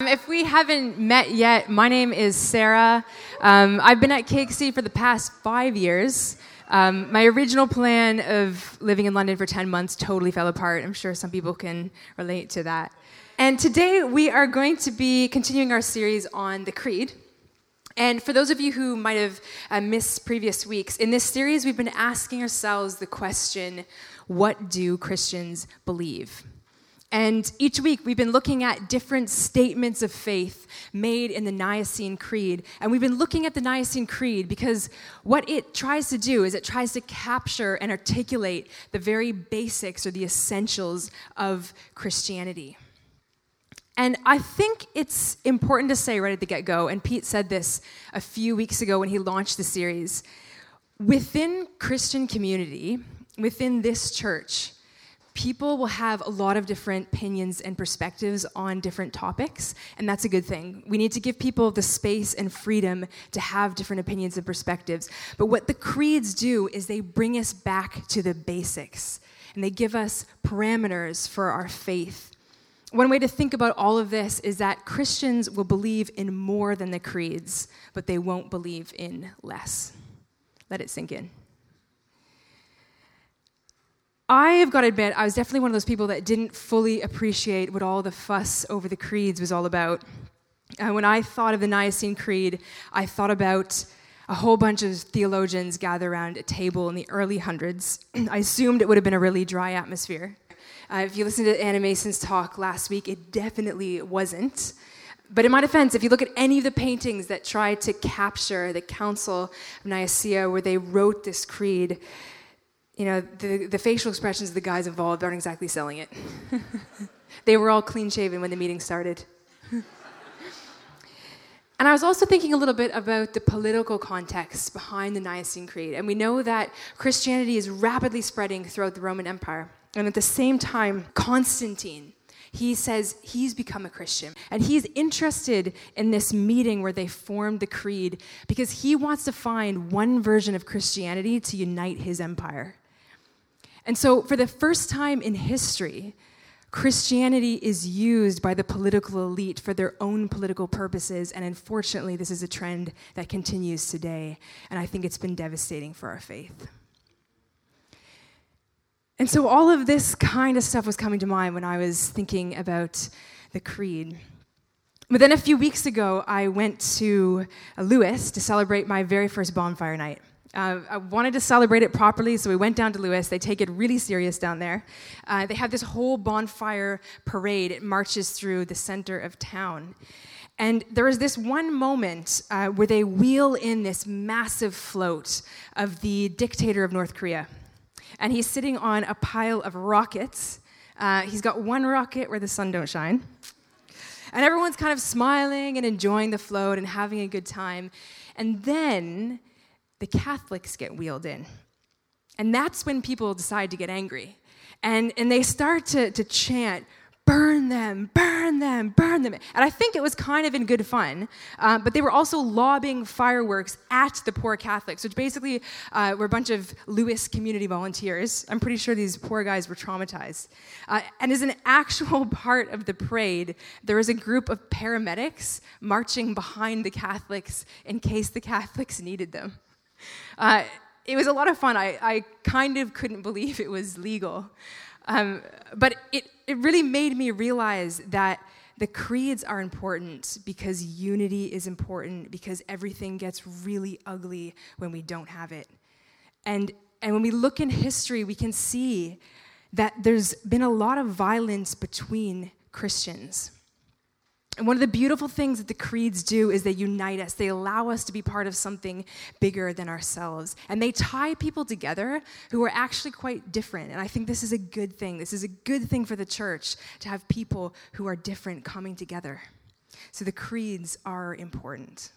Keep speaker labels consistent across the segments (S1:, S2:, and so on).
S1: If we haven't met yet, my name is Sarah. I've been at KXC for the past 5 years. My original plan of living in London for 10 months totally fell apart. I'm sure some people can relate to that. And today we are going to be continuing our series on the Creed. And for those of you who might have missed previous weeks, in this series we've been asking ourselves the question, what do Christians believe? And each week we've been looking at different statements of faith made in the Nicene Creed. And we've been looking at the Nicene Creed because what it tries to do is it tries to capture and articulate the very basics or the essentials of Christianity. And I think it's important to say right at the get-go, and Pete said this a few weeks ago when he launched the series, within Christian community, within this church, people will have a lot of different opinions and perspectives on different topics, and that's a good thing. We need to give people the space and freedom to have different opinions and perspectives. But what the creeds do is they bring us back to the basics, and they give us parameters for our faith. One way to think about all of this is that Christians will believe in more than the creeds, but they won't believe in less. Let it sink in. I have got to admit, I was definitely one of those people that didn't fully appreciate what all the fuss over the creeds was all about. When I thought of the Nicene Creed, I thought about a whole bunch of theologians gathered around a table in the early hundreds. I assumed it would have been a really dry atmosphere. If you listened to Anna Mason's talk last week, it definitely wasn't. But in my defense, if you look at any of the paintings that try to capture the Council of Nicaea where they wrote this creed, you know, the facial expressions of the guys involved aren't exactly selling it. They were all clean-shaven when the meeting started. And I was also thinking a little bit about the political context behind the Nicene Creed. And we know that Christianity is rapidly spreading throughout the Roman Empire. And at the same time, Constantine, he says he's become a Christian. And he's interested in this meeting where they formed the creed because he wants to find one version of Christianity to unite his empire. And so for the first time in history, Christianity is used by the political elite for their own political purposes, and unfortunately, this is a trend that continues today, and I think it's been devastating for our faith. And so all of this kind of stuff was coming to mind when I was thinking about the Creed. But then a few weeks ago, I went to Lewis to celebrate my very first bonfire night. I wanted to celebrate it properly, so we went down to Lewis. They take it really serious down there. They have this whole bonfire parade. It marches through the center of town. And there is this one moment where they wheel in this massive float of the dictator of North Korea. And he's sitting on a pile of rockets. He's got one rocket where the sun don't shine. And everyone's kind of smiling and enjoying the float and having a good time. And then the Catholics get wheeled in. And that's when people decide to get angry. And they start to chant, burn them, burn them, burn them. And I think it was kind of in good fun. But they were also lobbing fireworks at the poor Catholics, which basically were a bunch of Lewis community volunteers. I'm pretty sure these poor guys were traumatized. And as an actual part of the parade, there was a group of paramedics marching behind the Catholics in case the Catholics needed them. It was a lot of fun. I kind of couldn't believe it was legal. But it really made me realize that the creeds are important because unity is important, because everything gets really ugly when we don't have it. And when we look in history, we can see that there's been a lot of violence between Christians. And one of the beautiful things that the creeds do is they unite us. They allow us to be part of something bigger than ourselves. And they tie people together who are actually quite different. And I think this is a good thing. This is a good thing for the church to have people who are different coming together. So the creeds are important.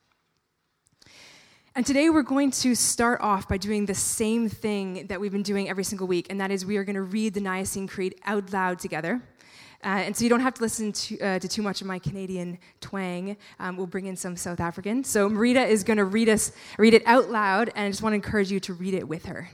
S1: And today we're going to start off by doing the same thing that we've been doing every single week, and that is we are going to read the Nicene Creed out loud together. And so you don't have to listen to too much of my Canadian twang. We'll bring in some South African. So Marita is going to read it out loud, and I just want to encourage you to read it with her.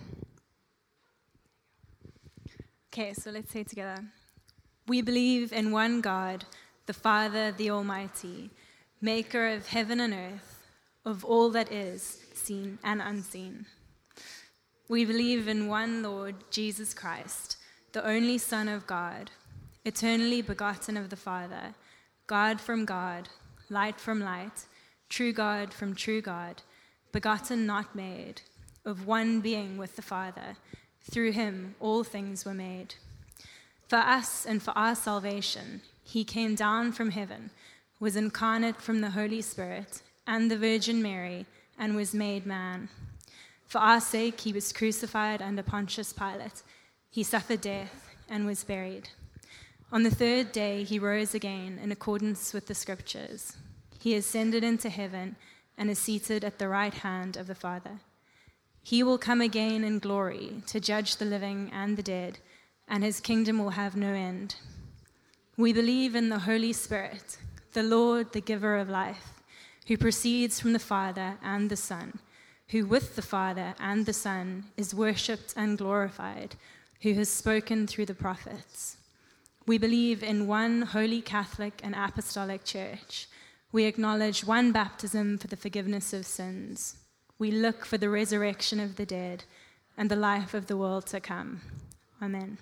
S2: Okay, so let's say it together. We believe in one God, the Father, the Almighty, maker of heaven and earth, of all that is, seen and unseen. We believe in one Lord, Jesus Christ, the only Son of God, eternally begotten of the Father, God from God, light from light, true God from true God, begotten, not made, of one being with the Father. Through him all things were made. For us and for our salvation, he came down from heaven, was incarnate from the Holy Spirit and the Virgin Mary, and was made man. For our sake he was crucified under Pontius Pilate. He suffered death and was buried. On the third day he rose again in accordance with the Scriptures. He ascended into heaven and is seated at the right hand of the Father. He will come again in glory to judge the living and the dead, and his kingdom will have no end. We believe in the Holy Spirit, the Lord, the giver of life, who proceeds from the Father and the Son, who with the Father and the Son is worshipped and glorified, who has spoken through the prophets. We believe in one holy Catholic and apostolic church. We acknowledge one baptism for the forgiveness of sins. We look for the resurrection of the dead and the life of the world to come. Amen.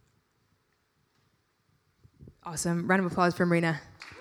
S1: Awesome. Round of applause for Marina.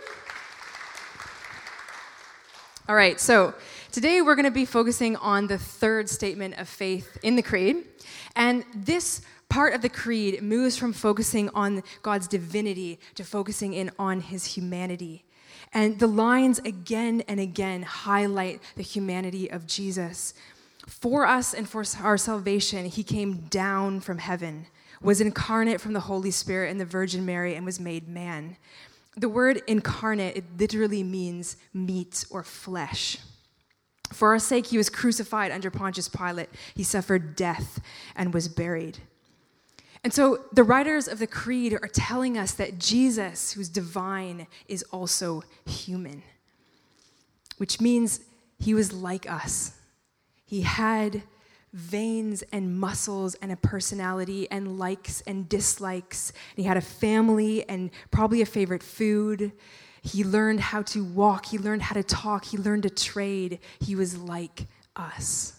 S1: All right, so today we're going to be focusing on the third statement of faith in the Creed. And this part of the Creed moves from focusing on God's divinity to focusing in on his humanity. And the lines again and again highlight the humanity of Jesus. For us and for our salvation, he came down from heaven, was incarnate from the Holy Spirit and the Virgin Mary, and was made man. The word incarnate, it literally means meat or flesh. For our sake, he was crucified under Pontius Pilate. He suffered death and was buried. And so the writers of the Creed are telling us that Jesus, who's divine, is also human, which means he was like us. He had veins and muscles and a personality and likes and dislikes. And he had a family and probably a favorite food. He learned how to walk. He learned how to talk. He learned to trade. He was like us.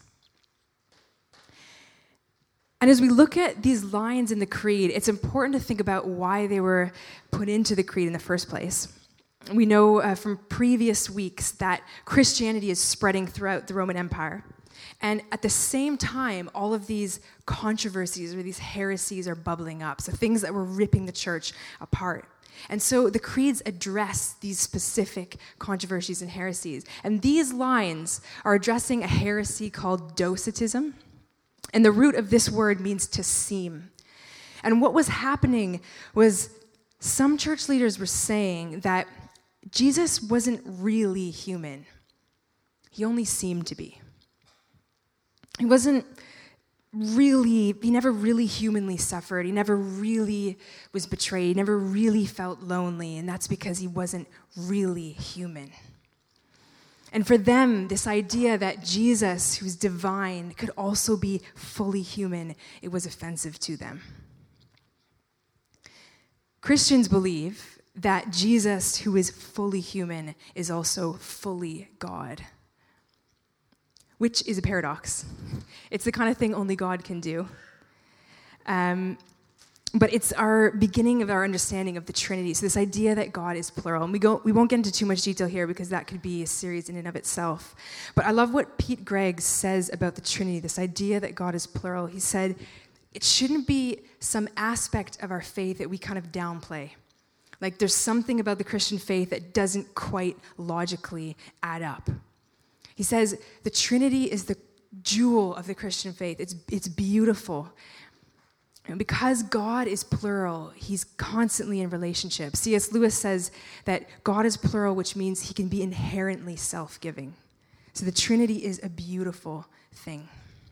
S1: And as we look at these lines in the Creed, it's important to think about why they were put into the Creed in the first place. We know from previous weeks that Christianity is spreading throughout the Roman Empire. And at the same time, all of these controversies or these heresies are bubbling up, so things that were ripping the church apart. And so the creeds address these specific controversies and heresies. And these lines are addressing a heresy called Docetism. And the root of this word means to seem. And what was happening was some church leaders were saying that Jesus wasn't really human. He only seemed to be. He never really humanly suffered. He never really was betrayed. He never really felt lonely. And that's because he wasn't really human. And for them, this idea that Jesus, who's divine, could also be fully human, it was offensive to them. Christians believe that Jesus, who is fully human, is also fully God, which is a paradox. It's the kind of thing only God can do. But it's our beginning of our understanding of the Trinity. So this idea that God is plural. And we won't get into too much detail here because that could be a series in and of itself. But I love what Pete Greig says about the Trinity, this idea that God is plural. He said, it shouldn't be some aspect of our faith that we kind of downplay. Like there's something about the Christian faith that doesn't quite logically add up. He says, the Trinity is the jewel of the Christian faith. It's beautiful. And because God is plural, he's constantly in relationship. C.S. Lewis says that God is plural, which means he can be inherently self-giving. So the Trinity is a beautiful thing.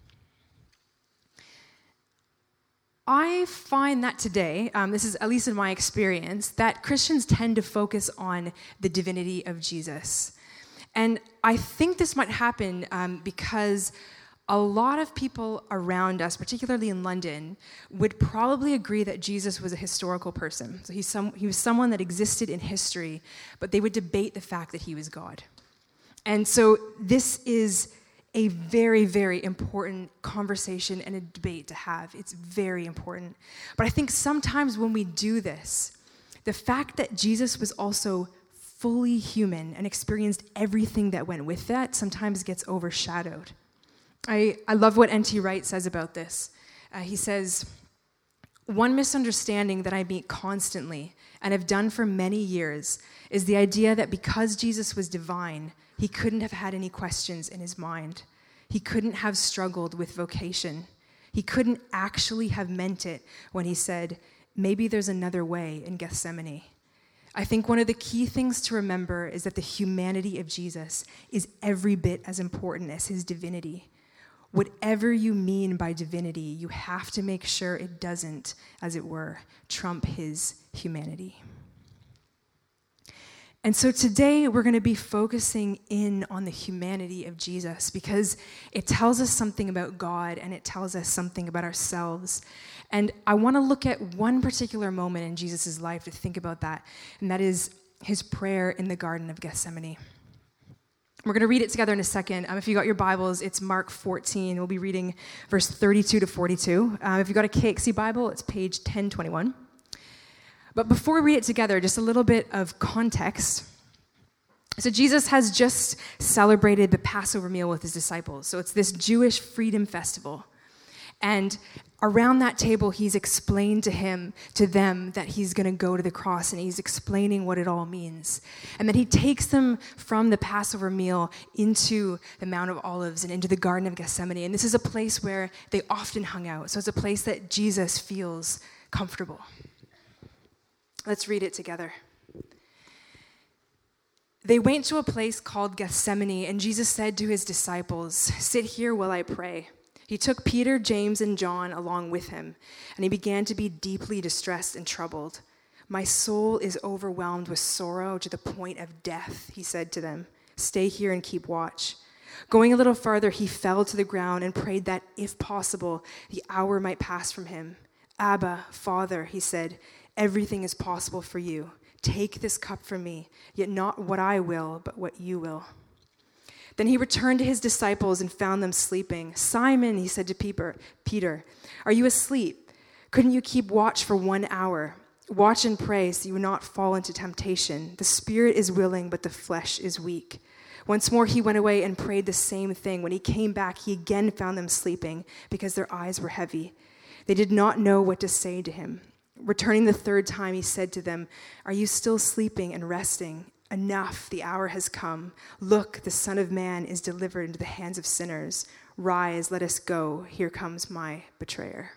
S1: I find that today, this is at least in my experience, that Christians tend to focus on the divinity of Jesus. And I think this might happen because a lot of people around us, particularly in London, would probably agree that Jesus was a historical person. So he was someone that existed in history, but they would debate the fact that he was God. And so this is a very, very important conversation and a debate to have. It's very important. But I think sometimes when we do this, the fact that Jesus was also fully human and experienced everything that went with that sometimes gets overshadowed. I love what N.T. Wright says about this. He says, "One misunderstanding that I meet constantly and have done for many years is the idea that because Jesus was divine, he couldn't have had any questions in his mind. He couldn't have struggled with vocation. He couldn't actually have meant it when he said, 'Maybe there's another way' in Gethsemane. I think one of the key things to remember is that the humanity of Jesus is every bit as important as his divinity. Whatever you mean by divinity, you have to make sure it doesn't, as it were, trump his humanity." And so today we're going to be focusing in on the humanity of Jesus because it tells us something about God and it tells us something about ourselves. And I want to look at one particular moment in Jesus' life to think about that, and that is his prayer in the Garden of Gethsemane. We're going to read it together in a second. If you got your Bibles, it's Mark 14. We'll be reading verse 32 to 42. If you got a KXC Bible, it's page 1021. But before we read it together, just a little bit of context. So Jesus has just celebrated the Passover meal with his disciples. So it's this Jewish freedom festival. And around that table, he's explained to them that he's going to go to the cross, and he's explaining what it all means. And then he takes them from the Passover meal into the Mount of Olives and into the Garden of Gethsemane. And this is a place where they often hung out. So it's a place that Jesus feels comfortable. Let's read it together. They went to a place called Gethsemane, and Jesus said to his disciples, "Sit here while I pray." He took Peter, James, and John along with him, and he began to be deeply distressed and troubled. "My soul is overwhelmed with sorrow to the point of death," he said to them. "Stay here and keep watch." Going a little farther, he fell to the ground and prayed that, if possible, the hour might pass from him. "Abba, Father," he said, "everything is possible for you. Take this cup from me, yet not what I will, but what you will." Then he returned to his disciples and found them sleeping. "Simon," he said to Peter, "are you asleep? Couldn't you keep watch for 1 hour? Watch and pray so you will not fall into temptation. The spirit is willing, but the flesh is weak." Once more he went away and prayed the same thing. When he came back, he again found them sleeping because their eyes were heavy. They did not know what to say to him. Returning the third time, he said to them, "Are you still sleeping and resting? Enough, the hour has come. Look, the Son of Man is delivered into the hands of sinners. Rise, let us go. Here comes my betrayer."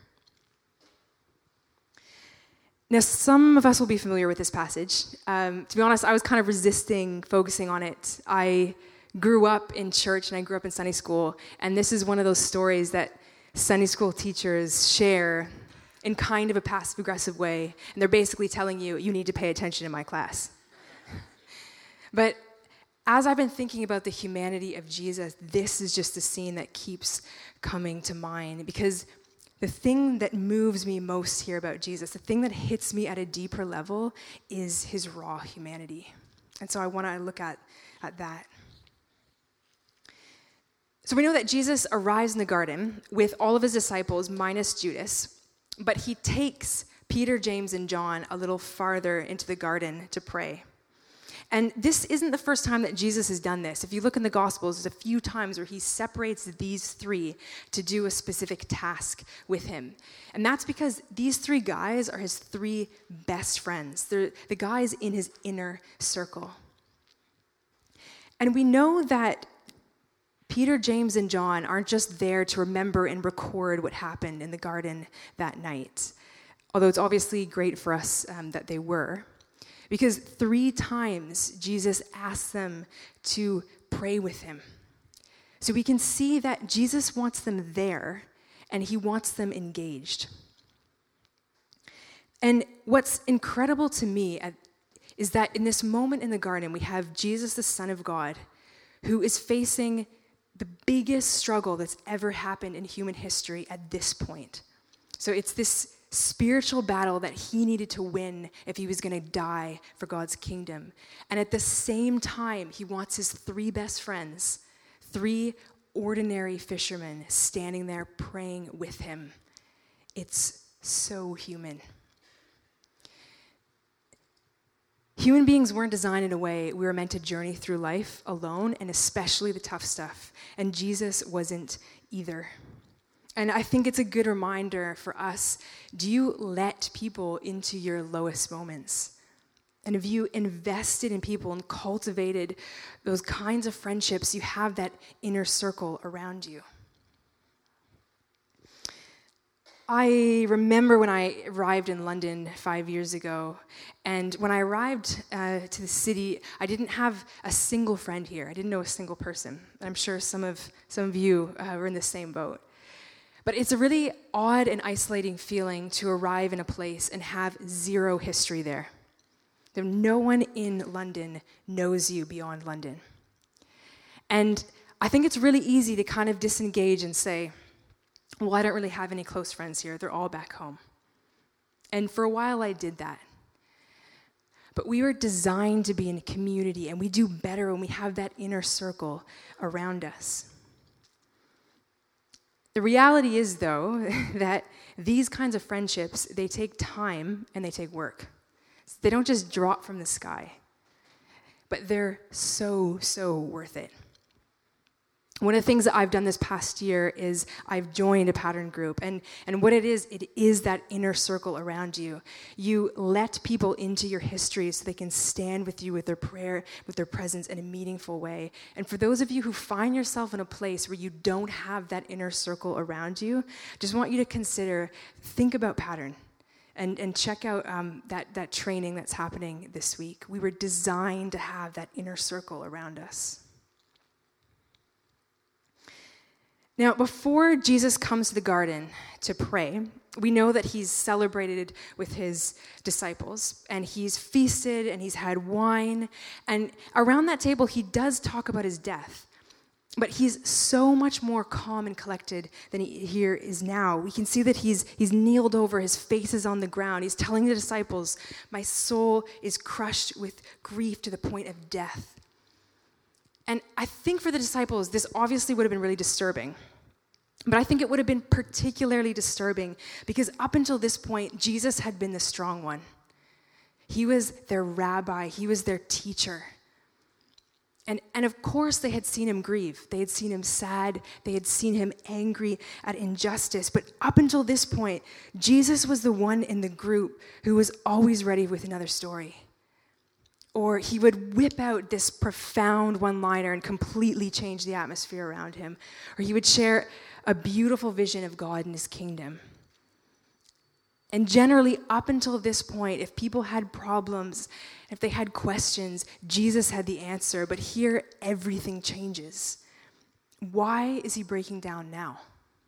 S1: Now, some of us will be familiar with this passage. To be honest, I was kind of resisting focusing on it. I grew up in church and I grew up in Sunday school, and this is one of those stories that Sunday school teachers share in kind of a passive-aggressive way, and they're basically telling you, you need to pay attention in my class. But as I've been thinking about the humanity of Jesus, this is just a scene that keeps coming to mind, because the thing that moves me most here about Jesus, the thing that hits me at a deeper level, is his raw humanity. And so I want to look at that. So we know that Jesus arrives in the garden with all of his disciples minus Judas, but he takes Peter, James, and John a little farther into the garden to pray. And this isn't the first time that Jesus has done this. If you look in the Gospels, there's a few times where he separates these three to do a specific task with him. And that's because these three guys are his three best friends. They're the guys in his inner circle. And we know that Peter, James, and John aren't just there to remember and record what happened in the garden that night, although it's obviously great for us that they were. Because 3 times Jesus asked them to pray with him. So we can see that Jesus wants them there, and he wants them engaged. And what's incredible to me is that in this moment in the garden, we have Jesus, the Son of God, who is facing the biggest struggle that's ever happened in human history at this point. So it's this spiritual battle that he needed to win if he was going to die for God's kingdom. And at the same time, he wants his 3 best friends, 3 ordinary fishermen, standing there praying with him. It's so human. Human beings weren't designed in a way we were meant to journey through life alone, and especially the tough stuff. And Jesus wasn't either. And I think it's a good reminder for us, do you let people into your lowest moments? And have you invested in people and cultivated those kinds of friendships, you have that inner circle around you? I remember when I arrived in London 5 years ago, and when I arrived to the city, I didn't have a single friend here. I didn't know a single person. I'm sure some of you were in the same boat. But it's a really odd and isolating feeling to arrive in a place and have zero history there. No one in London knows you beyond London. And I think it's really easy to kind of disengage and say, well, I don't really have any close friends here. They're all back home. And for a while, I did that. But we were designed to be in a community, and we do better when we have that inner circle around us. The reality is, though, that these kinds of friendships, they take time and they take work. They don't just drop from the sky, but they're so, so worth it. One of the things that I've done this past year is I've joined a pattern group. And what it is that inner circle around you. You let people into your history so they can stand with you with their prayer, with their presence in a meaningful way. And for those of you who find yourself in a place where you don't have that inner circle around you, just want you to think about pattern. And check out that training that's happening this week. We were designed to have that inner circle around us. Now, before Jesus comes to the garden to pray, we know that he's celebrated with his disciples, and he's feasted, and he's had wine, and around that table, he does talk about his death, but he's so much more calm and collected than he here is now. We can see that he's kneeled over, his face is on the ground. He's telling the disciples, my soul is crushed with grief to the point of death. And I think for the disciples, this obviously would have been really disturbing. But I think it would have been particularly disturbing because up until this point, Jesus had been the strong one. He was their rabbi. He was their teacher. And of course, they had seen him grieve. They had seen him sad. They had seen him angry at injustice. But up until this point, Jesus was the one in the group who was always ready with another story. Or he would whip out this profound one-liner and completely change the atmosphere around him. Or he would share a beautiful vision of God and his kingdom. And generally, up until this point, if people had problems, if they had questions, Jesus had the answer. But here, everything changes. Why is he breaking down now?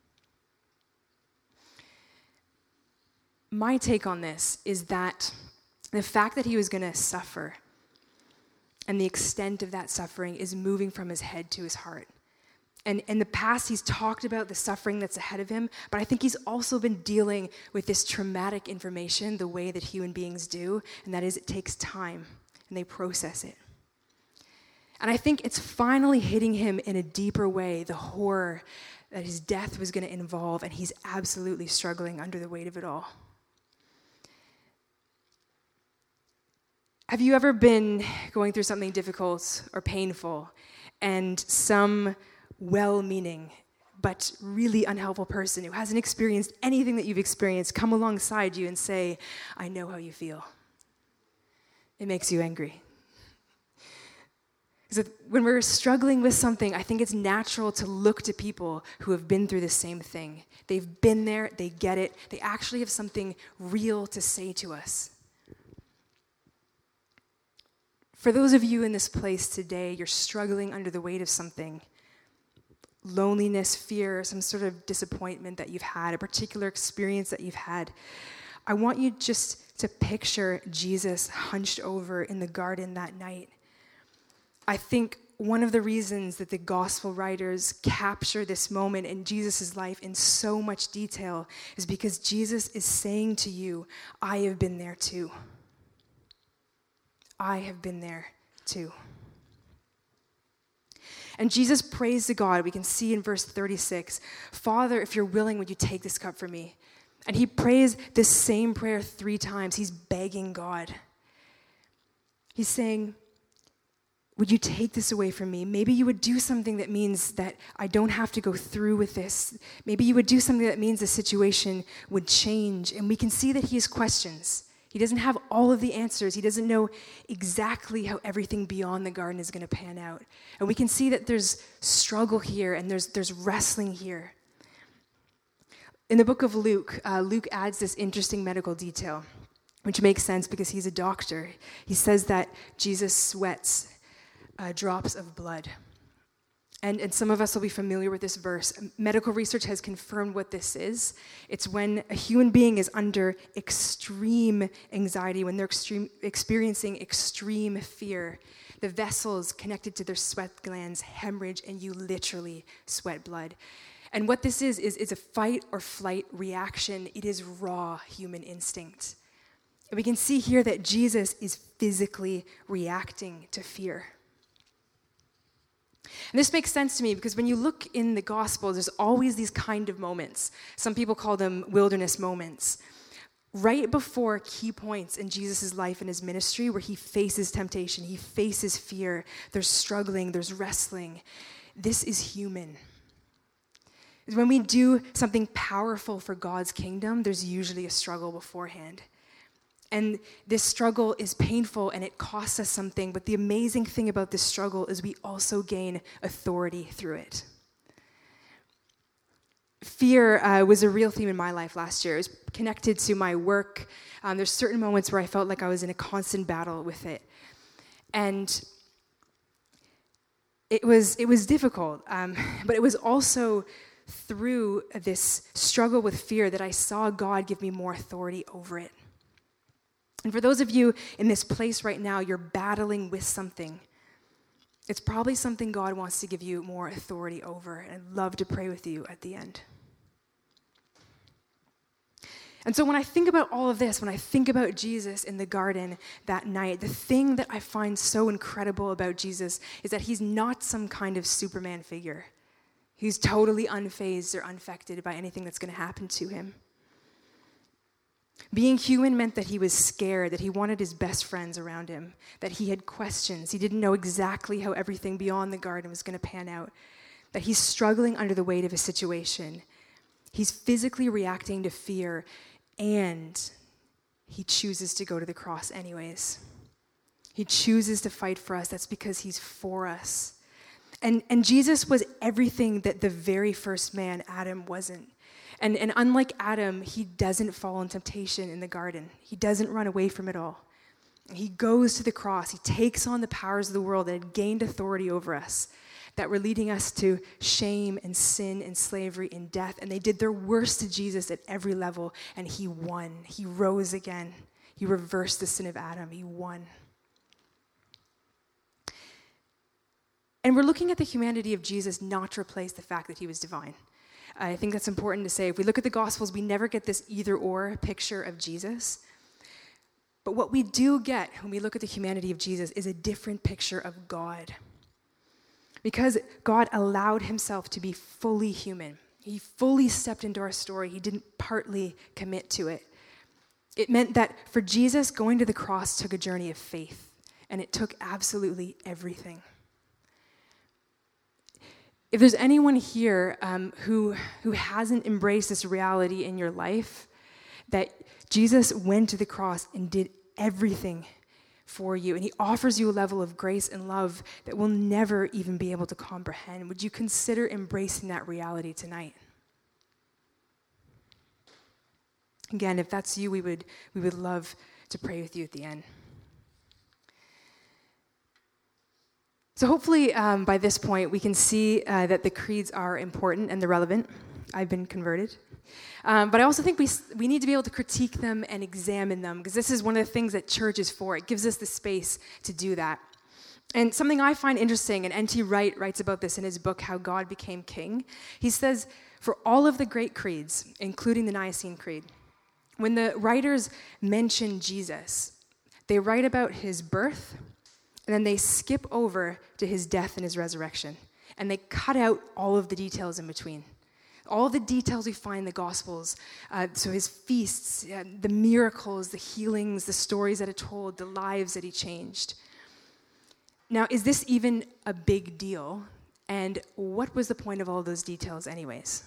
S1: My take on this is that the fact that he was going to suffer and the extent of that suffering is moving from his head to his heart. And in the past, he's talked about the suffering that's ahead of him, but I think he's also been dealing with this traumatic information the way that human beings do, and that is it takes time, and they process it. And I think it's finally hitting him in a deeper way, the horror that his death was going to involve, and he's absolutely struggling under the weight of it all. Have you ever been going through something difficult or painful, and some well-meaning but really unhelpful person who hasn't experienced anything that you've experienced come alongside you and say, I know how you feel? It makes you angry. So when we're struggling with something, I think it's natural to look to people who have been through the same thing. They've been there, they get it, they actually have something real to say to us. For those of you in this place today, you're struggling under the weight of something, loneliness, fear, some sort of disappointment that you've had, a particular experience that you've had. I want you just to picture Jesus hunched over in the garden that night. I think one of the reasons that the gospel writers capture this moment in Jesus' life in so much detail is because Jesus is saying to you, I have been there too. I have been there too. And Jesus prays to God. We can see in verse 36, Father, if you're willing, would you take this cup from me? And he prays this same prayer 3 times. He's begging God. He's saying, would you take this away from me? Maybe you would do something that means that I don't have to go through with this. Maybe you would do something that means the situation would change. And we can see that he has questions. He doesn't have all of the answers. He doesn't know exactly how everything beyond the garden is going to pan out. And we can see that there's struggle here and there's wrestling here. In the book of Luke, Luke adds this interesting medical detail, which makes sense because he's a doctor. He says that Jesus sweats drops of blood. And some of us will be familiar with this verse. Medical research has confirmed what this is. It's when a human being is under extreme anxiety, when they're experiencing extreme fear. The vessels connected to their sweat glands hemorrhage, and you literally sweat blood. And what this is a fight or flight reaction. It is raw human instinct. And we can see here that Jesus is physically reacting to fear. And this makes sense to me because when you look in the Gospels, there's always these kind of moments. Some people call them wilderness moments. Right before key points in Jesus' life and his ministry where he faces temptation, he faces fear, there's struggling, there's wrestling. This is human. When we do something powerful for God's kingdom, there's usually a struggle beforehand. And this struggle is painful and it costs us something, but the amazing thing about this struggle is we also gain authority through it. Fear was a real theme in my life last year. It was connected to my work. There's certain moments where I felt like I was in a constant battle with it. And it was difficult, but it was also through this struggle with fear that I saw God give me more authority over it. And for those of you in this place right now, you're battling with something. It's probably something God wants to give you more authority over. And I'd love to pray with you at the end. And so when I think about all of this, when I think about Jesus in the garden that night, the thing that I find so incredible about Jesus is that he's not some kind of Superman figure. He's totally unfazed or unaffected by anything that's going to happen to him. Being human meant that he was scared, that he wanted his best friends around him, that he had questions. He didn't know exactly how everything beyond the garden was going to pan out, that he's struggling under the weight of a situation. He's physically reacting to fear, and he chooses to go to the cross anyways. He chooses to fight for us. That's because he's for us. And Jesus was everything that the very first man, Adam, wasn't. And unlike Adam, he doesn't fall in temptation in the garden. He doesn't run away from it all. He goes to the cross. He takes on the powers of the world that had gained authority over us, that were leading us to shame and sin and slavery and death. And they did their worst to Jesus at every level, and he won. He rose again. He reversed the sin of Adam. He won. And we're looking at the humanity of Jesus not to replace the fact that he was divine. I think that's important to say. If we look at the Gospels, we never get this either-or picture of Jesus. But what we do get when we look at the humanity of Jesus is a different picture of God. Because God allowed himself to be fully human. He fully stepped into our story. He didn't partly commit to it. It meant that for Jesus, going to the cross took a journey of faith, and it took absolutely everything. If there's anyone here who hasn't embraced this reality in your life, that Jesus went to the cross and did everything for you, and he offers you a level of grace and love that we'll never even be able to comprehend, would you consider embracing that reality tonight? Again, if that's you, we would love to pray with you at the end. So hopefully by this point, we can see that the creeds are important and they're relevant. I've been converted. But I also think we need to be able to critique them and examine them, because this is one of the things that church is for. It gives us the space to do that. And something I find interesting, and N.T. Wright writes about this in his book, How God Became King. He says, for all of the great creeds, including the Nicene Creed, when the writers mention Jesus, they write about his birth, and then they skip over to his death and his resurrection. And they cut out all of the details in between. All of the details we find in the Gospels, so his feasts, the miracles, the healings, the stories that are told, the lives that he changed. Now, is this even a big deal? And what was the point of all those details anyways?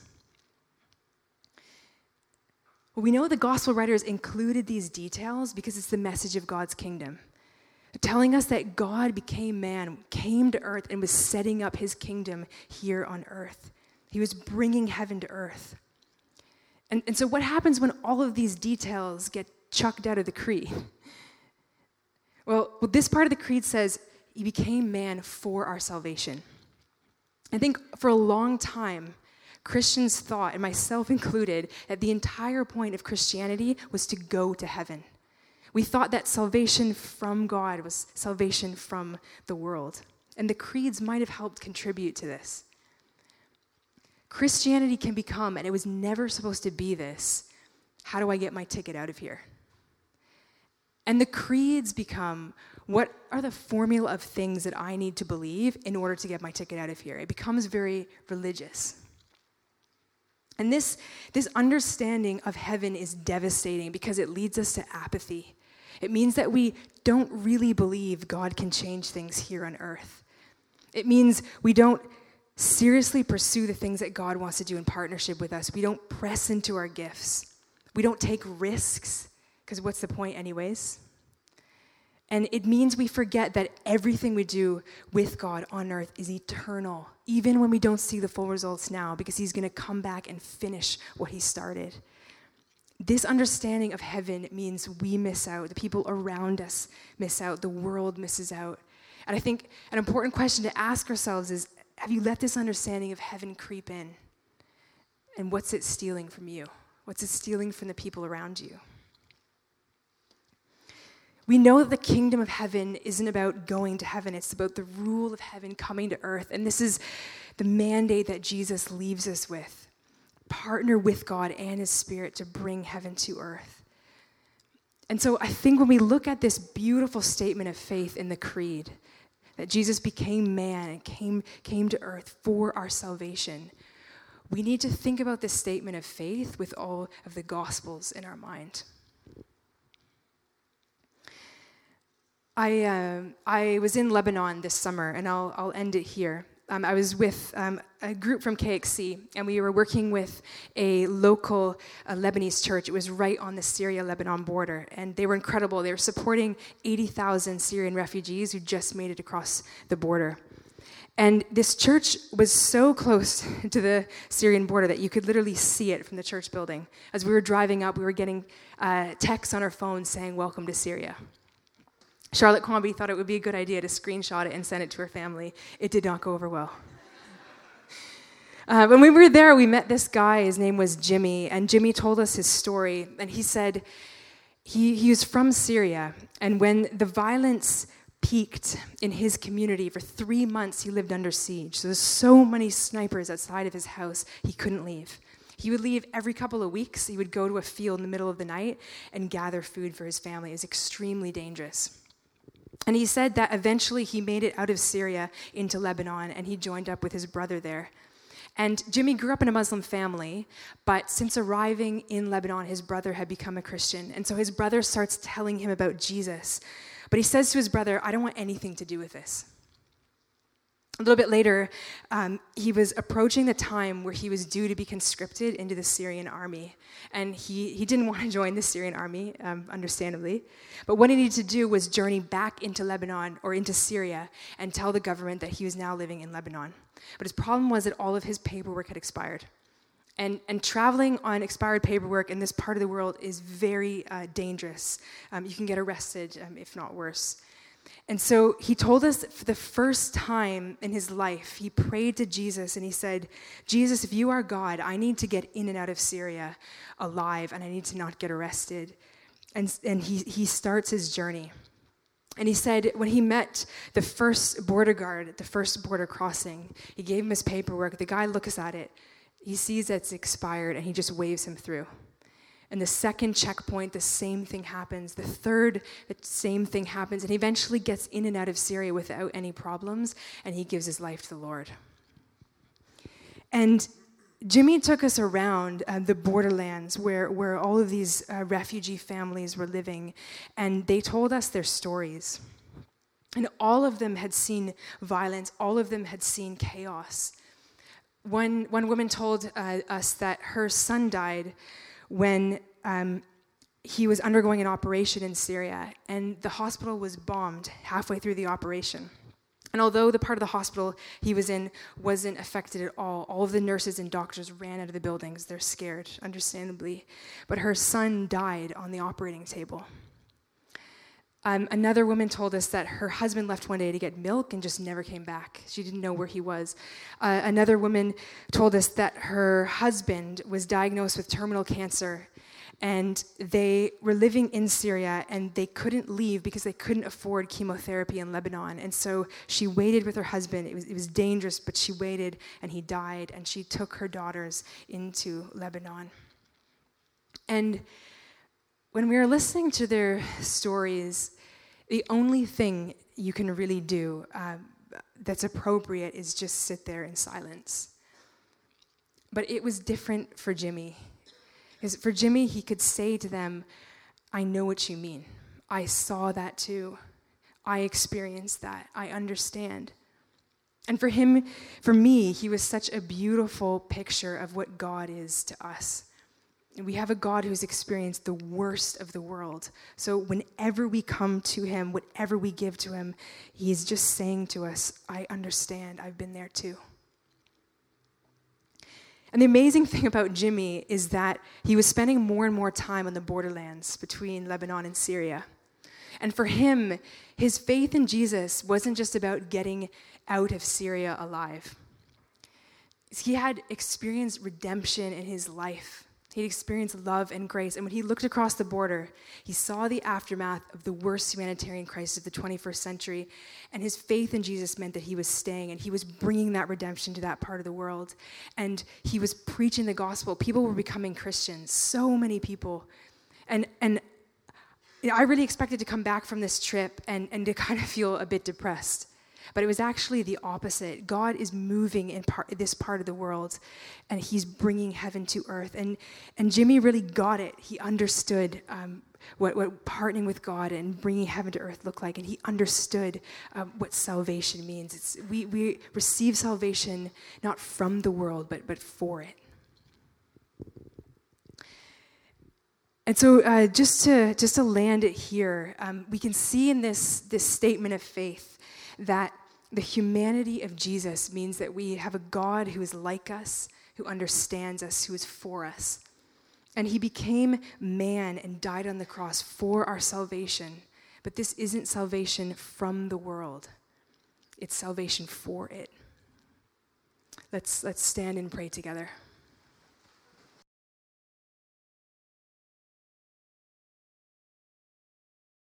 S1: Well, we know the gospel writers included these details because it's the message of God's kingdom, telling us that God became man, came to earth, and was setting up his kingdom here on earth. He was bringing heaven to earth. And so what happens when all of these details get chucked out of the creed? Well, this part of the creed says, he became man for our salvation. I think for a long time, Christians thought, and myself included, that the entire point of Christianity was to go to heaven. We thought that salvation from God was salvation from the world. And the creeds might have helped contribute to this. Christianity can become, and it was never supposed to be this, how do I get my ticket out of here? And the creeds become, what are the formula of things that I need to believe in order to get my ticket out of here? It becomes very religious. And this understanding of heaven is devastating because it leads us to apathy. It means that we don't really believe God can change things here on earth. It means we don't seriously pursue the things that God wants to do in partnership with us. We don't press into our gifts. We don't take risks, because what's the point anyways? And it means we forget that everything we do with God on earth is eternal, even when we don't see the full results now, because he's going to come back and finish what he started. This understanding of heaven means we miss out. The people around us miss out. The world misses out. And I think an important question to ask ourselves is, have you let this understanding of heaven creep in? And what's it stealing from you? What's it stealing from the people around you? We know that the kingdom of heaven isn't about going to heaven. It's about the rule of heaven coming to earth. And this is the mandate that Jesus leaves us with. Partner with God and his Spirit to bring heaven to earth. And so I think when we look at this beautiful statement of faith in the creed, that Jesus became man and came to earth for our salvation, we need to think about this statement of faith with all of the Gospels in our mind. I was in Lebanon this summer, and I'll end it here. I was with a group from KXC, and we were working with a local Lebanese church. It was right on the Syria-Lebanon border, and they were incredible. They were supporting 80,000 Syrian refugees who just made it across the border. And this church was so close to the Syrian border that you could literally see it from the church building. As we were driving up, we were getting texts on our phones saying, "Welcome to Syria." Charlotte Comby thought it would be a good idea to screenshot it and send it to her family. It did not go over well. When we were there, we met this guy. His name was Jimmy, and Jimmy told us his story. And he said he was from Syria, and when the violence peaked in his community, for 3 months he lived under siege. So there's so many snipers outside of his house, he couldn't leave. He would leave every couple of weeks. He would go to a field in the middle of the night and gather food for his family. It was extremely dangerous. And he said that eventually he made it out of Syria into Lebanon, and he joined up with his brother there. And Jimmy grew up in a Muslim family, but since arriving in Lebanon, his brother had become a Christian. And so his brother starts telling him about Jesus. But he says to his brother, "I don't want anything to do with this." A little bit later, he was approaching the time where he was due to be conscripted into the Syrian army. And he didn't want to join the Syrian army, understandably. But what he needed to do was journey back into Lebanon or into Syria and tell the government that he was now living in Lebanon. But his problem was that all of his paperwork had expired. And traveling on expired paperwork in this part of the world is very dangerous. You can get arrested, if not worse. And so he told us that for the first time in his life, he prayed to Jesus and he said, "Jesus, if you are God, I need to get in and out of Syria alive, and I need to not get arrested." And he starts his journey. And he said when he met the first border guard at the first border crossing, he gave him his paperwork. The guy looks at it. He sees that it's expired, and he just waves him through. And the second checkpoint, the same thing happens. The third, the same thing happens. And he eventually gets in and out of Syria without any problems, and he gives his life to the Lord. And Jimmy took us around the borderlands where all of these refugee families were living, and they told us their stories. And all of them had seen violence. All of them had seen chaos. One woman told us that her son died when he was undergoing an operation in Syria, and the hospital was bombed halfway through the operation. And although the part of the hospital he was in wasn't affected at all of the nurses and doctors ran out of the buildings. They're scared, understandably. But her son died on the operating table. Another woman told us that her husband left one day to get milk and just never came back. She didn't know where he was. Another woman told us that her husband was diagnosed with terminal cancer, and they were living in Syria, and they couldn't leave because they couldn't afford chemotherapy in Lebanon. And so she waited with her husband. It was dangerous, but she waited, and he died, and she took her daughters into Lebanon. And when we were listening to their stories, the only thing you can really do that's appropriate is just sit there in silence. But it was different for Jimmy. Because for Jimmy, he could say to them, I know what you mean. I saw that too. I experienced that. I understand. And for me, he was such a beautiful picture of what God is to us. And we have a God who's experienced the worst of the world. So whenever we come to him, whatever we give to him, he's just saying to us, I understand. I've been there too. And the amazing thing about Jimmy is that he was spending more and more time on the borderlands between Lebanon and Syria. And for him, his faith in Jesus wasn't just about getting out of Syria alive. He had experienced redemption in his life. He'd experienced love and grace. And when he looked across the border, he saw the aftermath of the worst humanitarian crisis of the 21st century. And his faith in Jesus meant that he was staying, and he was bringing that redemption to that part of the world. And he was preaching the gospel. People were becoming Christians, so many people. And I really expected to come back from this trip and to kind of feel a bit depressed. But it was actually the opposite. God is moving in this part of the world, and he's bringing heaven to earth. And Jimmy really got it. He understood what partnering with God and bringing heaven to earth looked like, and he understood what salvation means. We receive salvation not from the world, but for it. And so just to land it here, we can see in this statement of faith that the humanity of Jesus means that we have a God who is like us, who understands us, who is for us. And he became man and died on the cross for our salvation. But this isn't salvation from the world. It's salvation for it. Let's stand and pray together.